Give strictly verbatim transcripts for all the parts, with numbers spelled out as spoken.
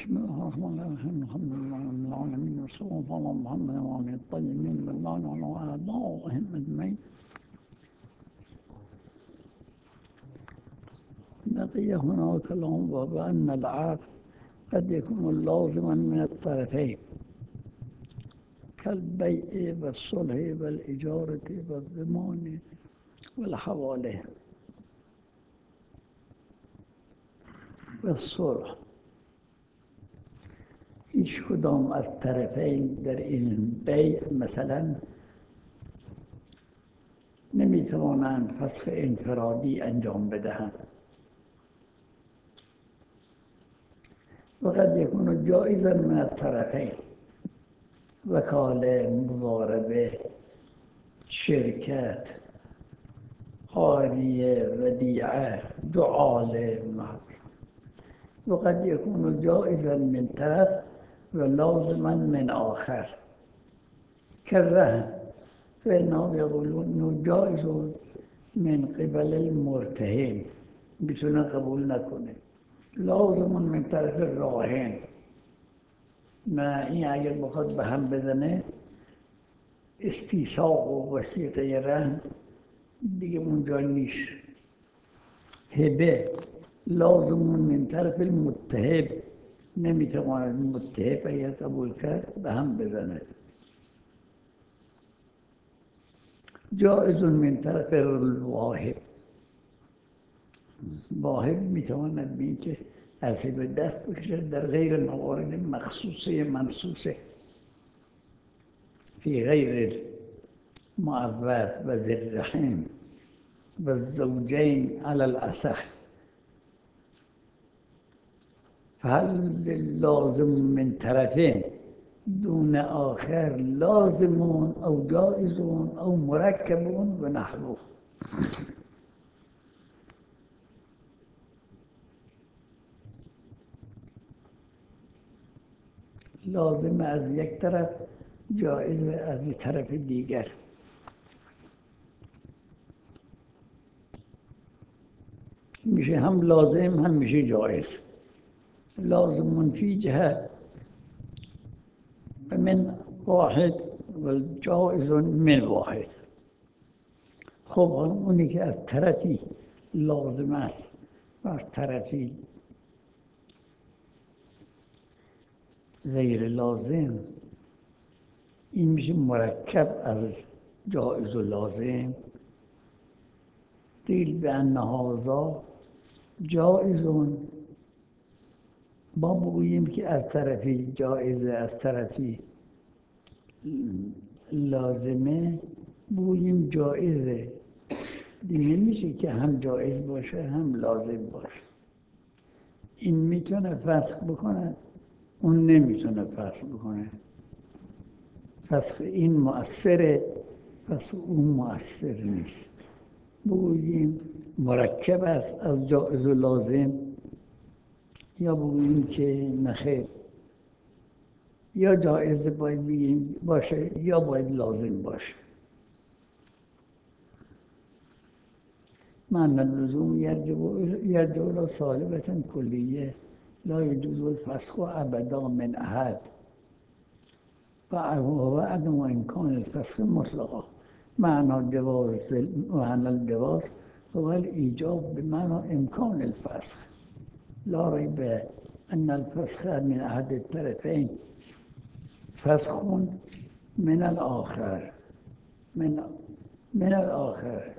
بسم الله الرحمن الرحيم الحمد لله رب العالمين والصلاة والسلام على محمد وعلى الطيبين بالله وعلى أعضائهم أجمعين. بقي هنا كلام بأن العقد قد يكون لازما من الطرفين كالبيع والصلح والإجارة والضمان والحوالة والصلح. هیچ کدام از طرفین در این بیع مثلا نمیتوانند فسخ انفرادی انجام بدهند و قد یکون جایزا من الطرفین وکاله، مضاربه، شرکت، عاریه، ودیعه، جعاله و قد یکون جایزا من طرف و لازما من آخر كالرهن فإنهم يقولون إنه جائز من قبل المرتهن میتونه قبول نکنه، لازم من طرف راهن. نه این اگر بخواد به هم بزنه استیثاق و وثیقه رهن دیگه اونجا نیست. هبه لازم من طرف المتهب، نمیتواند متهب اگر قبول کرد به هم بزند. جائز من طرف الواهب، واهب میتواند بین که از هبه دست بکشد در غیر موارد مخصوصه منصوصه فی غیر معوض و ذی الرحم و الزوجین علی الاصح. فهل لازم من طرفین دون آخر لازمون او جائزون او مرکبون و نحوه. لازم از یک طرف، جائز از یک طرف دیگر. میشه هم لازم هم میشه جائز. لازم فی جهت من واحد و جائز من واحد. خب اونی که از طرفی لازم است و از طرفی غیر لازم، این میشه مرکب از جائز و لازم. قیل بأن هذا جائزون، ما بگوییم که از طرفی جائزه از طرفی لازمه، بگوییم جائزه. دیگه نمیشه که هم جائز باشه هم لازم باشه. این میتونه فسخ بکنه، اون نمیتونه فسخ بکنه. فسخ این مؤثره، فسخ اون مؤثر نیست. بگوییم مرکب است از جائز و لازم، یا بگوییم که نخیر، یا جائز باید بگیم باشه یا باید لازم باشه. معنی اللزوم یرجع الی سالبة کلیه لا یجوز الفسخ ابدا من احد و عدم امکان الفسخ مطلقا. معنی جواز معنی الجواز هو الایجاب بمعنی امکان الفسخ. لا ریب ان الفسخ من احد الطرفین فسخ من الآخر من من الآخر.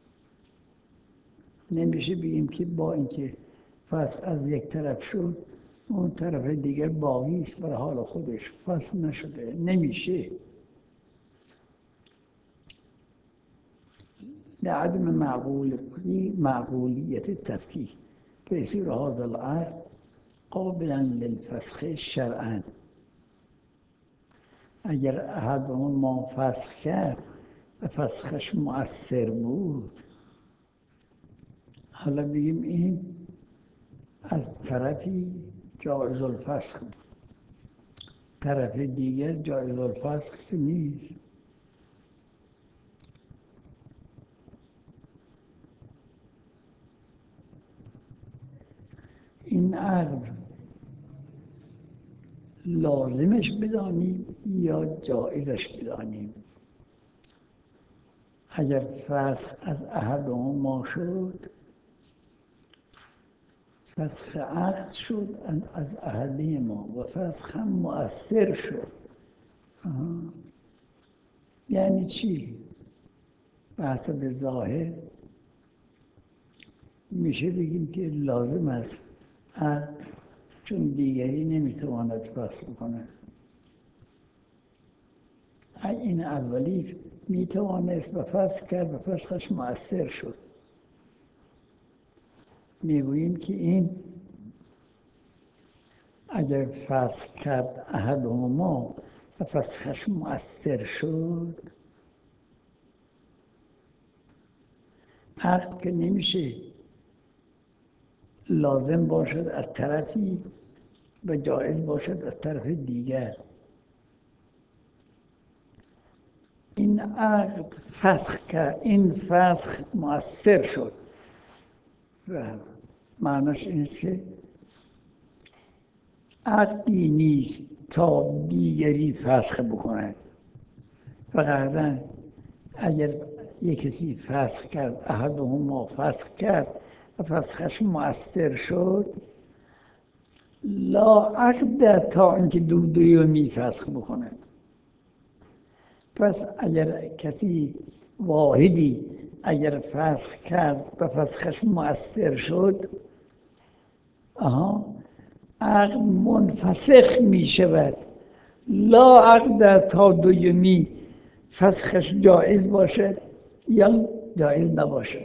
نمیشه بگیم که با اینکه فسخ از یک طرف شد اون طرف دیگر باقی است بر حال خودش، فسخ نشده. نمیشه. لعدم معقولیت التفکیک فیصیر هذا العقد قابلا للفسخ شرعا. اگر احدهم ما فسخ کرد و فسخش مؤثر بود، حالا بگیم این از طرفی جایز الفسخ بود، طرف دیگر جایز الفسخ نیست. این عقد لازمش بدانیم یا جایزش بدانیم. اگر فسخ از احدهما شد، فسخ عقد شد از احدهما و فسخ هم مؤثر شد. آها. یعنی چی؟ به حسب ظاهر میشه بگیم که لازم است عقد، چون دیگری نمیتواند فسخ بکنه. این اولی میتوانست و فسخ کرد و فسخش مؤثر شد. میگوییم که این اگر فسخ کرد احدهما و فسخش مؤثر شد، عقد که نمیشه لازم باشد از طرفی و جایز باشد از طرف دیگر. این عقد فسخ کرد، این فسخ مؤثر شد و معناش این است که عقدی نیست تا دیگری فسخ بکند. فقط اگر یک کسی فسخ کرد، احدهما فسخ کرد و فسخش مؤثر شد، لا عقد تا اینکه دو دومی فسخ بکند. پس اگر کسی واحدی اگر فسخ کرد و فسخش مؤثر شد، آها، عقد منفسخ می شود. لا عقد تا دومی فسخش جایز باشد یا جایز نباشد.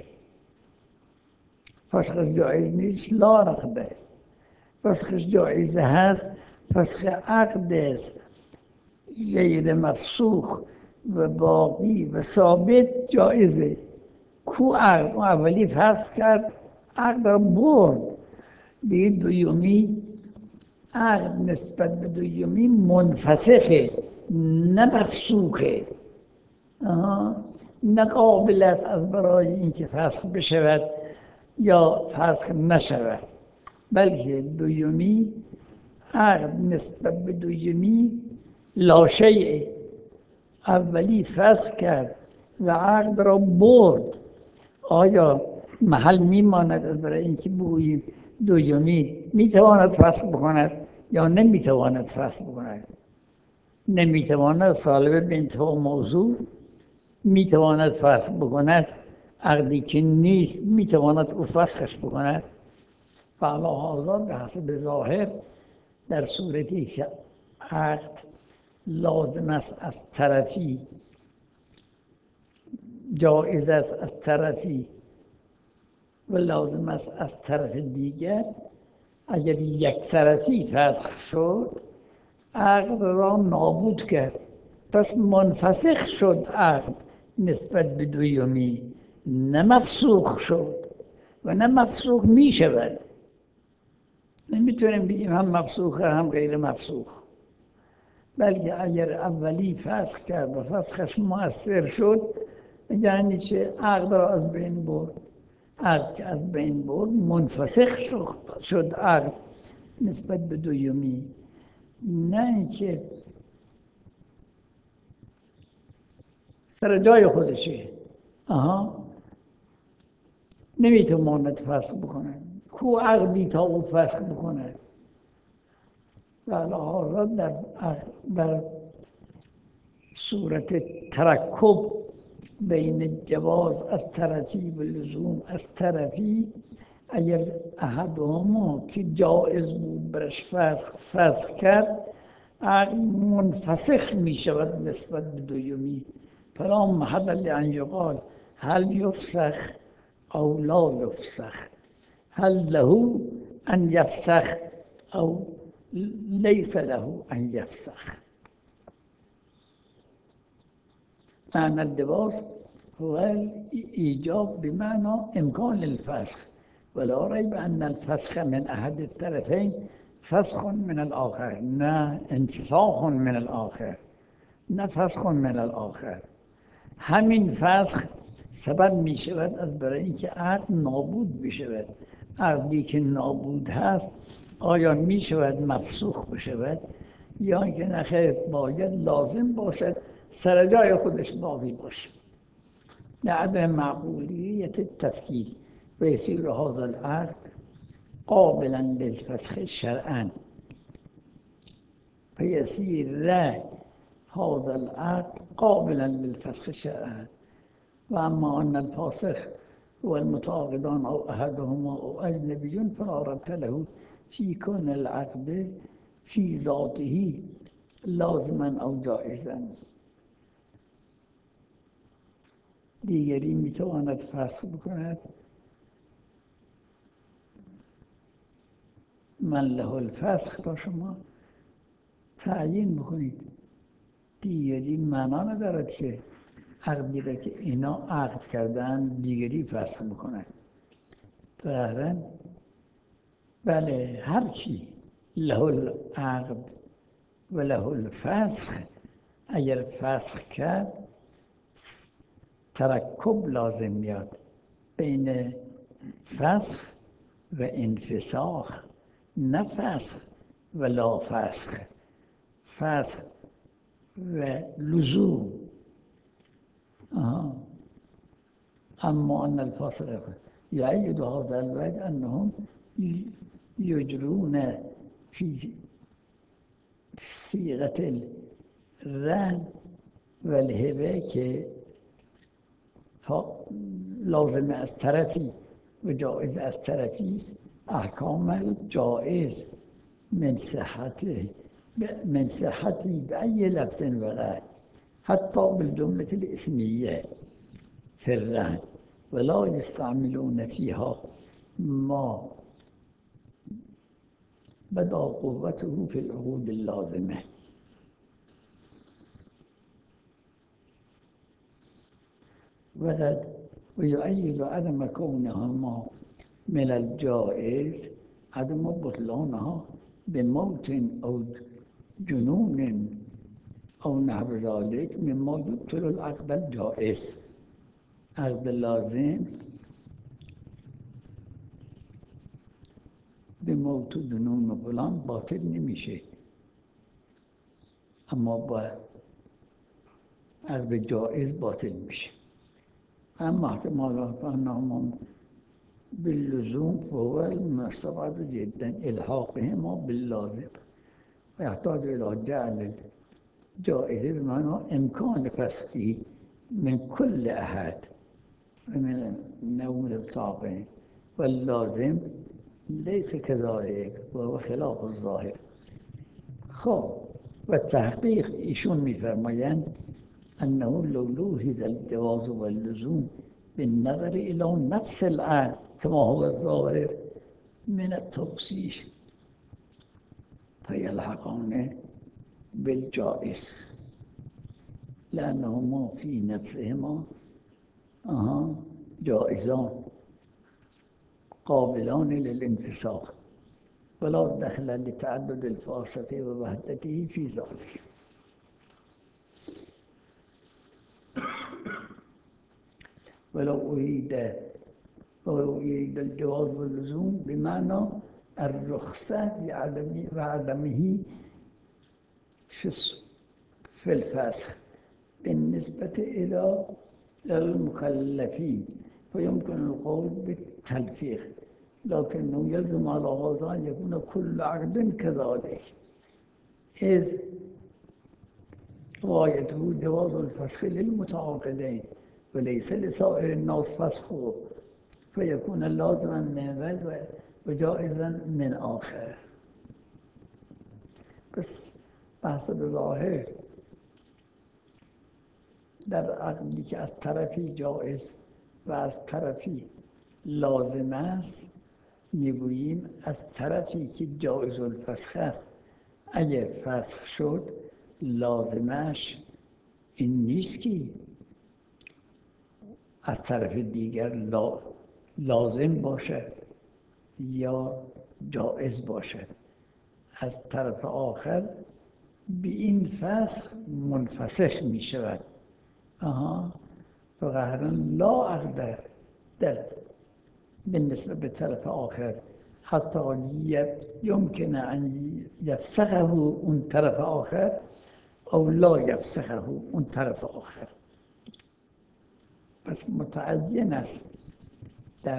فسخش جایز نیست، لا عقد. فسخش جایز هست، فسخ عقد است غیر مفسوخ و باقی و ثابت جایزه. کو عقد اون اولی فسخ کرد، عقد را برد، دیگه دومی عقد نسبت به دومی منفسخه، نه مفسوخه. نه قابل است از برای اینکه فسخ بشود یا فسخ نشود، بلکه دومی عقد نسبت به دومی لاشیء. اولی فسخ کرد و عقد را برد، آیا محل میماند از برای اینکه بگوییم دومی میتواند فسخ بکند یا نمیتواند فسخ بکند؟ نمیتواند سالب به انتها موضوع، میتواند فسخ بکند عقدی که نیست میتواند او فسخش بکند. فعلا به حسب ظاهر در صورتی که عقد لازم است از طرفی، جایز است از طرفی و لازم است از طرف دیگر، اگر یک طرفی فسخ شد عقد را نابود کرد. پس منفسخ شد عقد نسبت به دومی، نه مفسوخ شد و نه مفسوخ می شود. نمیتونیم بگیم هم مفسوخ هم غیر مفسوخ، بلکه اگر اولی فسخ کرد و فسخش مؤثر شد، یعنی چه؟ عقد را از بین برد. عقد که از بین برد منفسخ شد عقد نسبت به دومی، نه اینکه سر جای خودشه. آها، نمیتواند فسخ بکنه. کو عقدی تا او فسخ بکنه؟ لحاظا در, در صورت ترکب بین جواز از طرفی و لزوم از طرفی، اگر احدهما که جایز بود برش فسخ فسخ کرد، عقد منفسخ می شود نسبت به دومی. فلا محل لان یقال هل یفسخ او لا یفسخ، هل له ان یفسخ او لیس له ان یفسخ. معنى اللباس هو الإيجاب بمعنى إمكان الفسخ، ولا ريب أن الفسخ من أحد الطرفين فسخ من الآخر، نه انتفاخ من الآخر، نه فسخ من الآخر. همین فسخ سبب می شود از برای اینکه عقد نابود بشود. عقدی که نابود هست آیا می شود مفسوخ بشود یا اینکه نخیر باید لازم باشد سر جای خودش باقی باشه. لعدم معقولیت التفکیک ویسیر هذا العقد قابلا للفسخ شرعا فيصير هذا العقد قابلا للفسخ شرعا. وأما أن الفاسخ هو المتعاقدان أو أحدهما أو أجنبي فلا ربط له في كون العقد في ذاته لازما أو جائزا. دیگری میتواند فسخ بکند من له الفسخ را شما تعیین بکنید. دیگری معنا ندارد که عقدی را که اینا عقد کردن دیگری فسخ بکنند. بهرن بله هرچی له العقد و له الفسخ اگر فسخ کرد ترکب لازم میاد بین فسخ و انفساخ، نه فسخ و لا فسخ، فسخ و لزوم. آه. اما ان الفاسق یعید هذا الوجه انهم یجرون فی صیغه الرهن و الهبه که لازم از طرفی و جائز از طرفی است احکام جائز من صحته من صحتی بأي لفظ وغير حتى بالجملة الاسمية في الرهن ولا يستعملون فيها ما بدا قوته في العقود اللازمة. وقد ويؤيد عدم كونهما من الجائز عدم بطلانها بموت أو جنون أو نحو ذلك مما يبطل العقد الجائز. عقد لازم بموت و جنون و فلان باطل نمیشه، اما با عقد جائز باطل میشه. اما احتمالات انهم باللزوم فهو المستبعد جدا الحاقهما باللازم ويحتاج الى جعل الجائز بمعنى امكان فسخه من كل احد من نوم الطاقين واللازم ليس كذلك وهو خلاف الظاهر. خب و تحقیق ایشون میفرمایند انه لو لوحظ الجواز واللزوم بالنظر الى نفس العقد كما هو الظاهر من التخصيص فيلحقان بالجائز لأنهما في نفسهما آها جائزان قابلان للانفساخ ولا دخل لتعدد الفاسق ووحدته في ذلك. ولو أريد ولو أريد الجواز واللزوم بمعنى الرخصة لعدم وعدمه في الفسخ بالنسبة إلى المكلفين فيمكن القول بالتلفيق، لكنه يلزم على هذا أن يكون كل عقد كذلك إذ غايته جواز الفسخ للمتعاقدين وليس لسائر الناس فسخه فيكون لازما من أول وجائزا من آخر. بس بحسب ظاهر در عقدی که از طرفی جائز و از طرفی لازم است میگوییم از طرفی که جائز الفسخ است اگر فسخ شد لازمش این نیست که از طرف دیگر لا لازم باشد یا جائز باشد، از طرف آخر به این فسخ منفسخ می شود. آها فقهران لا عقد در بالنسبه به طرف آخر حتی يمكن أن يفسخه اون طرف آخر او لا يفسخه اون طرف آخر. پس متعین است در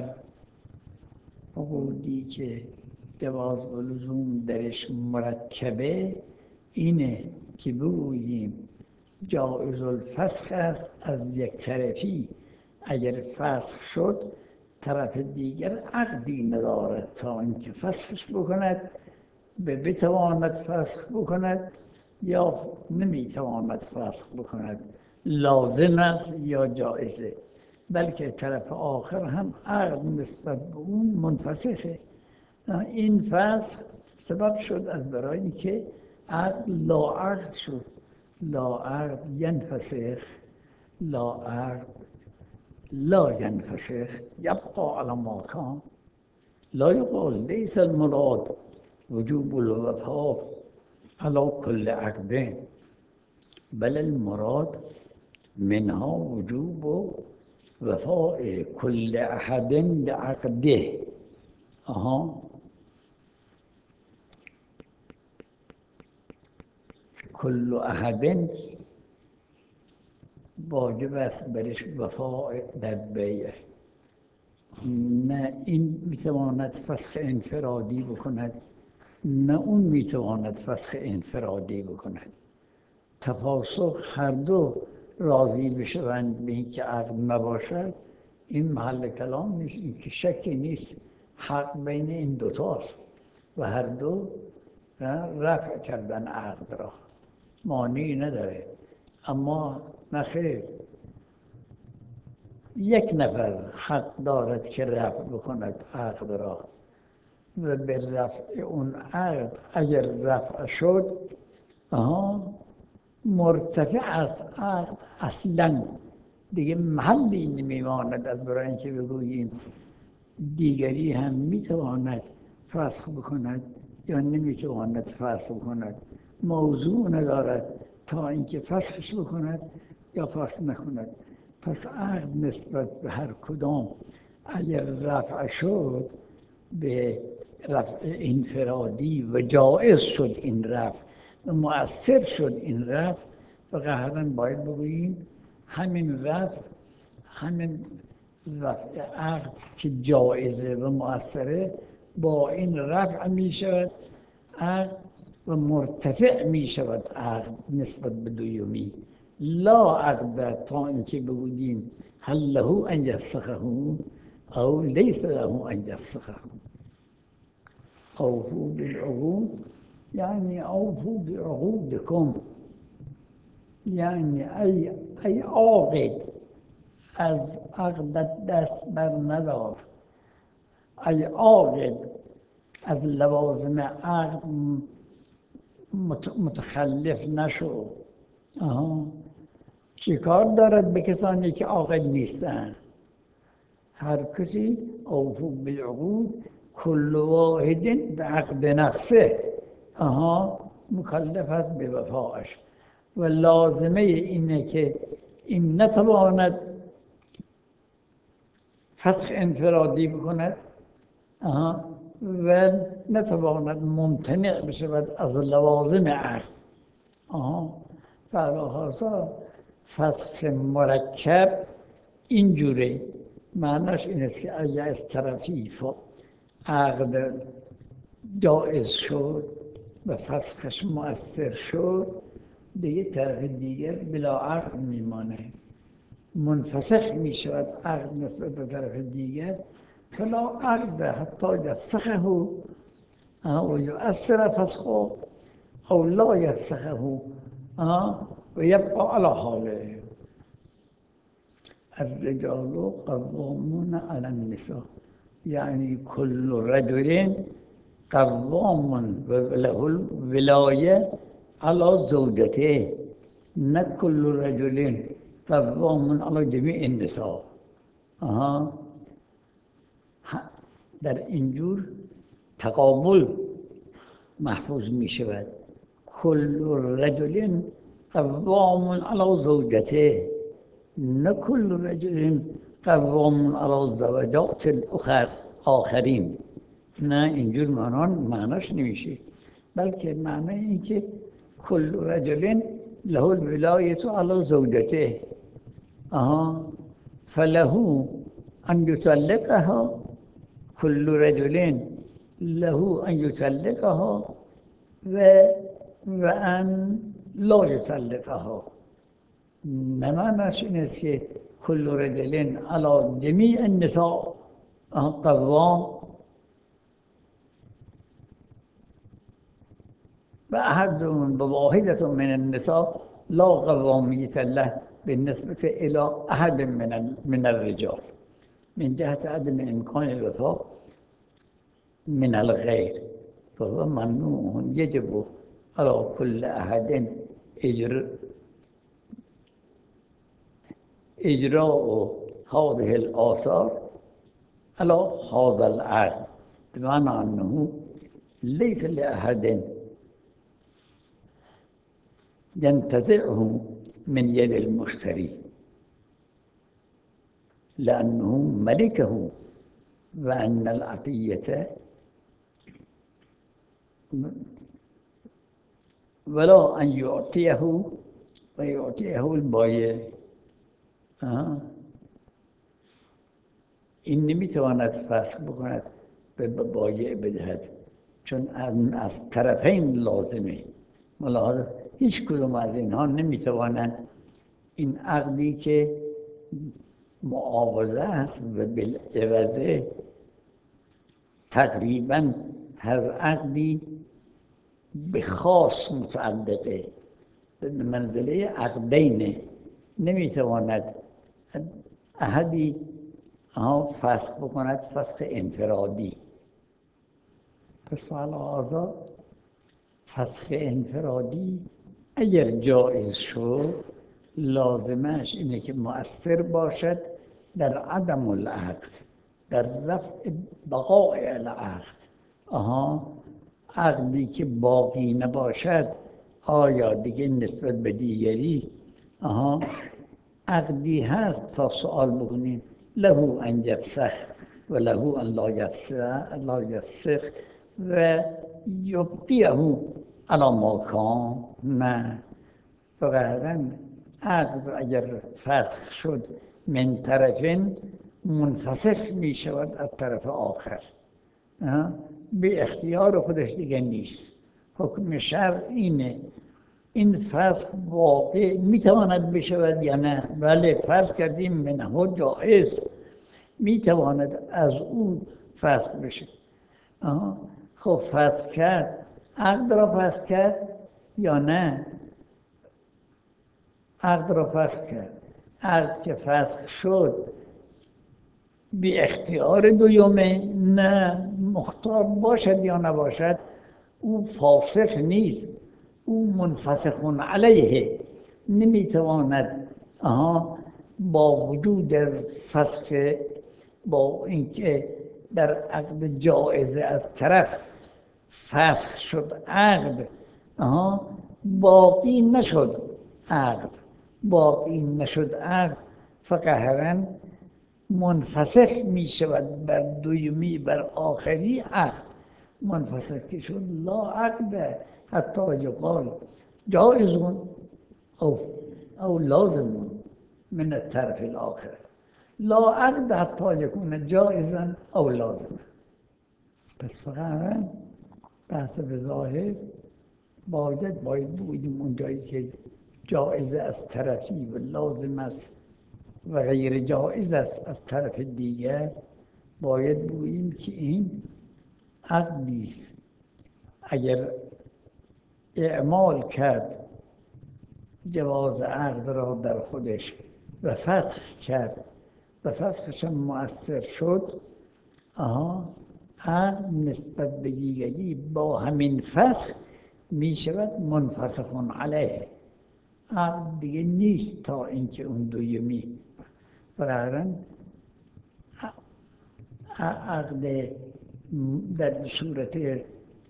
عقودی که جواز و لزوم درش مرکبه اینه که بگوییم جایز الفسخ است از یک طرفی. اگر فسخ شد طرف دیگر عقدی ندارد تا اینکه فسخش بکند، به بتواند فسخ بکند یا نمیتواند فسخ بکند، لازم است یا جایزه. بلکه طرف آخر هم عقد نسبت به اون منفسخه. این فسخ سبب شد از برای اینکه عقد لاعقد شد. لاعقد ینفسخ، لاعقد لا ينفسخ يبقى على ما كان. لا يقال ليس المراد وجوب الوفاء على كل عقد، بل المراد منها وجوب وفاء كل أحد بعقده. آها كل أحد واجب است برش وفاء در بیع. نه این میتواند فسخ انفرادی بکند، نه اون میتواند فسخ انفرادی بکند. تفاسخ هر دو راضی بشوند به اینکه عقد نباشد، این محل کلام نیست، این که شکی نیست، حق بین این دوتاست و هر دو رفع کردن عقد را مانعی نداره. اما نخیر، یک نفر حق دارد که رفع بکند عقد را و به رفع اون عقد اگر رفع شد آها مرتفع از عقد اصلا دیگه محلی نمیماند از برای اینکه بگوییم دیگری هم میتواند فسخ بکند یا نمیتواند فسخ بکند. موضوع ندارد تا اینکه فسخش بکند یا فسخ نکند. پس عقد نسبت به هر کدام اگر رفع شد به رفع انفرادی و جایز شد این رفع و مؤثر شد این رفع، و قهراً باید بگوییم همین رفع همین رفع عقد که جایزه و مؤثره با این رفع می شود عقد و مرتفع می شود عقد نسبت به دویمی. لا عقد تا اینکه بگوییم هل له ان یفسخه او لیس له ان یفسخه. اوفوا بالعقود یعنی اوفوا بعقودکم، یعنی ای ای عاقد از عقدت دست بر ندار، ای عاقد از لوازم عقد متخلف نشو. آها چی کار دارد به کسانی که عاقل نیستند؟ هر کسی اوفوا بالعقود کل واحد به عقد نفسه آها مکلف است به وفاش و لازمه اینه که این نتواند فسخ انفرادی بکند آها و نتواند ممتنع بشود از لوازم عقد. آها فلهذا فسخ مرکب اینجوره، معناش این است که اگر از طرفی عقد جایز شد و فسخش مؤثر شد دیگه طرف دیگر بلا عقد میمانه، منفسخ میشود عقد نسبت به طرف دیگر فلا عقد حتی یفسخه و یؤثر فسخه او لا یفسخه و یبقى على حاله. الرجال قوامون على النساء یعنی کل رجل قوام و له الولایه على زوجته، نه کل رجل قوام على جمیع النساء. آها در اینجور تقابل محفوظ می شود. کل رجل قوام على زوجته، نه کل رجل قوام على زوجات الاخر آخرین. نه اینجور معنان معناش نمیشه، بلکه معنی این که کل رجل له الولایت علی زوجته، آها فله ان یطلقها، کل رجل له ان یطلقها و و ان لا یطلقها. نه معناش این است که کل رجل علی جمیع النساء قوام و احد بواحدة من النساء لا قوامية له بالنسبة إلى أحد من من الرجال من جهة عدم إمكان الوفاء من الغير، فهو ممنوع يجب على كل أحد إجراء إجراء هذه الآثار على هذا العقد، بمعنى أنه ليس لأحد ينتزعه من يد المشتري لأنه ملكه، وأن العطية ولا أن يعطيه ويعطيه البايع. آه. این نمیتواند فسخ بکند به بایع بدهد، چون از طرفین لازمه. ملاحظه هیچ کدوم از اینها نمیتوانند این عقدی که معاوضه است و بالعوضه تقریبا هر عقدی به خاص متعلقه، به منزله عقدینه، نمیتواند احدی ها فسخ بکند فسخ انفرادی. پس علاوه فسخ انفرادی اگر جایز شد لازمش اینه که مؤثر باشد در عدم العقد، در رفع بقاء العقد. آها عقدی که باقی نباشد آیا دیگه نسبت به دیگری آها عقدی هست تا سوال بکنیم له ان یفسخ و له ان لا یفسخ لا یفسخ و یبقیه علی ما کان. نه، فقط عقد اگر فسخ شد من طرفین منفسخ می شود از طرف آخر، به اختیار خودش دیگه نیست. حکم شرع اینه این فسخ واقع میتواند بشود یا نه؟ بله، فرض کردیم منه جائز، میتواند از اون فسخ بشه. آها. خب فسخ کرد، عقد را فسخ کرد یا نه؟ عقد را فسخ کرد. عقد که فسخ شد بی اختیار دویمه، نه مختار باشد یا نباشد او فاسخ نیست، او منفسخ علیه، نمیتواند آها با وجود فسخ، با اینکه در عقد جائزه از طرف فسخ شد عقد، آها باقی نشد عقد، باقی نشد عقد فقهرا منفسخ می شود بر دویمی بر آخری عقد. منفسخ که شد لا عقد حتی یقال جائزون او او لازمون من الطرف الاخر، لا عقد حتی یکون جائزا او لازم. پس فقط بحث به ظاهر باید باید بودیم اون جایی که جائز از طرفی و لازم است و غیر جائز است از طرف دیگر، باید بگوییم که این عقدی است. اگر اعمال کرد جواز عقد را در خودش و فسخ کرد و فسخش مؤثر شد، آها عقد نسبت به دیگری با همین فسخ می شود منفسخ علیه، عقد دیگه نیست تا اینکه اون دویمی برای عقد در صورت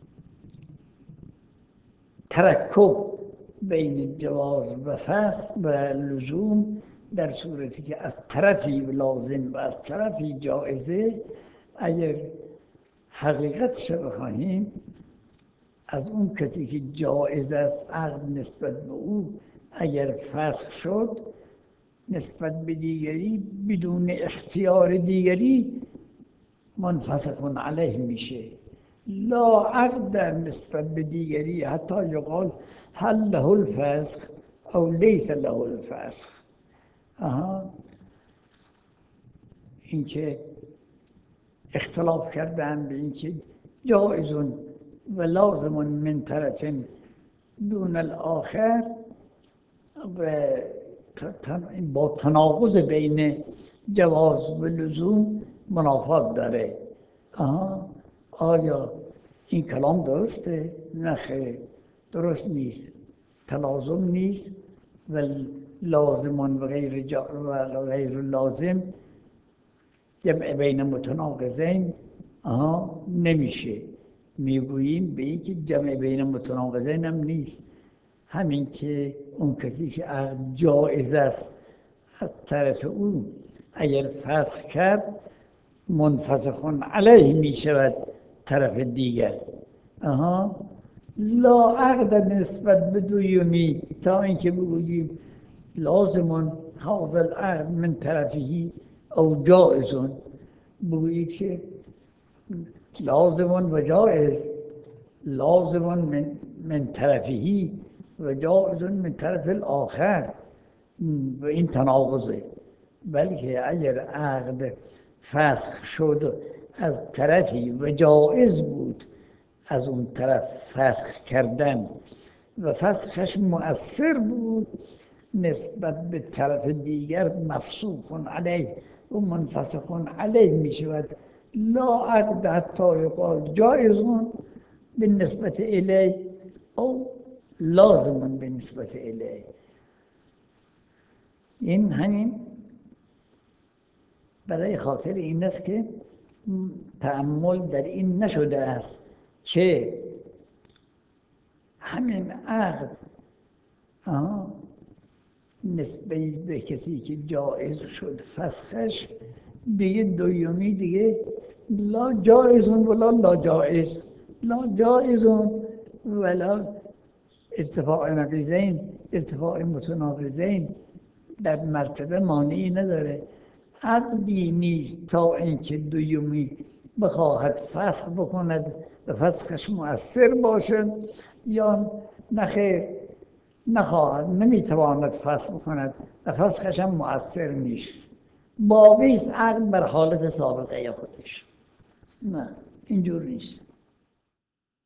ترکب بین جواز و فسخ و لزوم، در صورتی که از طرفی لازم و از طرفی جائزه، اگر حقیقتش رو بخواهیم از اون کسی که جایز است عقد نسبت به او اگر فسخ شد نسبت به دیگری بدون اختیار دیگری منفسخ علیه میشه. لا عقد در نسبت به دیگری حتی یقال هل له الفسخ او لیس له الفسخ. آها اینکه اختلاف کردن به اینکه جایز و لازم من طرف دون الاخر و با تناقض بین جواز و لزوم منافات داره. آها آیا این کلام درسته؟ نه خیر، درست نیست، تلازم نیست و لازم و غیر جا و غیر لازم جمع بین متناقضین آها نمیشه. میگوییم به این که جمع بین متناقضین هم نیست، همین که اون کسی که عقد جایز است از طرف او اگر فسخ کرد منفسخ علیه می شود طرف دیگر. آها لا عقد نسبت به دویمی تا اینکه بگوییم لازم هذا العقد من طرفه او جائز، بگویید که لازم و جائز، لازم من من طرفه و جائز من طرف الاخر و این تناقضه. بلکه اگر عقد فسخ شد از طرفی و جائز بود از اون طرف فسخ کردن و فسخش مؤثر بود نسبت به طرف دیگر مفسوخ علیه و منفسخ علیه می شود. لا عقد حتی یقال جائز بالنسبة الیه او لازم بالنسبة الیه. این همین برای خاطر این است که تأمل در این نشده است که همین عقد نسبت به کسی که جایز شد فسخش دیگه دویمی دیگه لا جایز ولا لا جایز، لا جایز ولا ارتفاع نقیضین، ارتفاع متناقضین در مرتبه مانعی نداره. عقدی نیست تا اینکه دویمی بخواهد فسخ بکند و فسخش مؤثر باشد یا نخیر نخواهد نمیتواند فسخ بکند و فسخش هم مؤثر نیست، باقی است عقد بر حالت سابقه خودش. نه اینجور نیست.